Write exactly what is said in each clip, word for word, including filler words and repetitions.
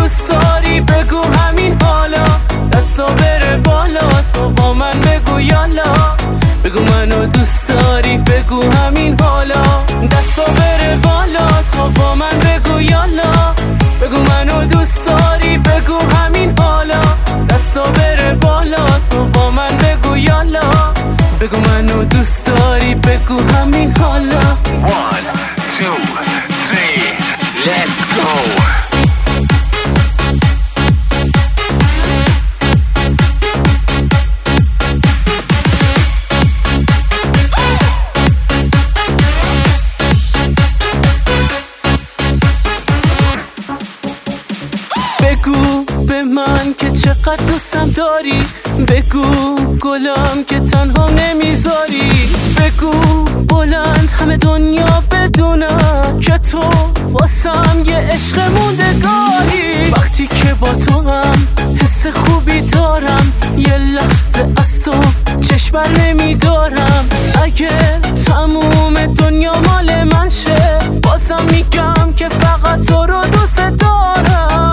دوست داری بگو همین حالا، دستا بره بالا تو با من بگو یالا. بگو منو دوست داری بگو همین حالا، دستا بره بالا تو با من بگو یالا. بگو منو دوست داری بگو همین حالا، دستا بره بالا تو با من بگو یالا. بگو منو دوست داری بگو همین حالا. One, two, three, let's go. بگو به من که چقدر دوستم داری، بگو گلم که تنها نمیذاری. بگو بلند همه دنیا بدونم که تو واسم یه عشق موندگاری. وقتی که با تو هم حس خوبی دارم، یه لحظه از تو چشم نمیدارم. اگه تموم دنیا مال من شه، بازم میگم که فقط تو رو دوست دارم.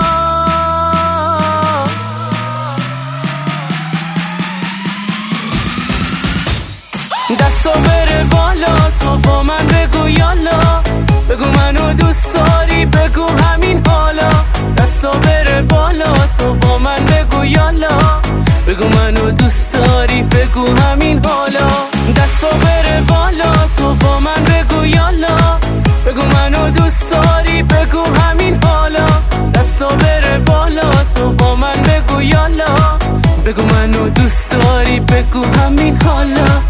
دستا بره بالا تو با من بگو یالا. بگو منو دوست داری بگو همین حالا، دستا بره بالا تو با من بگو یالا. بگو منو دوست داری بگو همین حالا، دستا بره بالا تو با من بگو یالا. بگو منو دوست داری بگو همین حالا، دستا بره بالا تو با من بگو یالا. بگو منو دوست داری بگو همین حالا.